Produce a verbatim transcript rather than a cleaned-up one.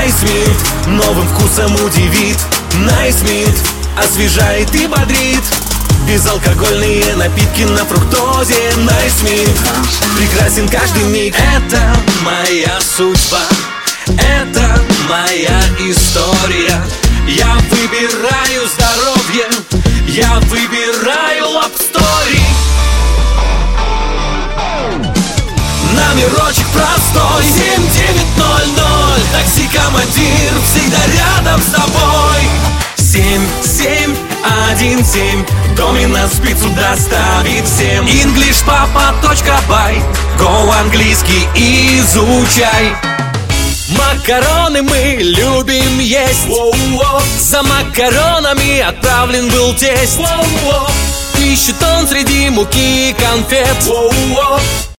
Найсмит новым вкусом удивит. Найсмит освежает и бодрит. Безалкогольные напитки на фруктозе. Найсмит прекрасен каждый миг. Это моя судьба, это моя история. Я выбираю здоровье, я выбираю лапстори. Номерочек простой, семь девять ноль ноль. Такси-командир всегда рядом с тобой. Семь семь один семь. Доминос пиццу доставит всем. инглиш папа точка бай. Go английский изучай. Макароны мы любим есть. Воу-воу. За макаронами отправлен был тесть. Воу-воу. Ищет он среди муки конфет. Воу-воу.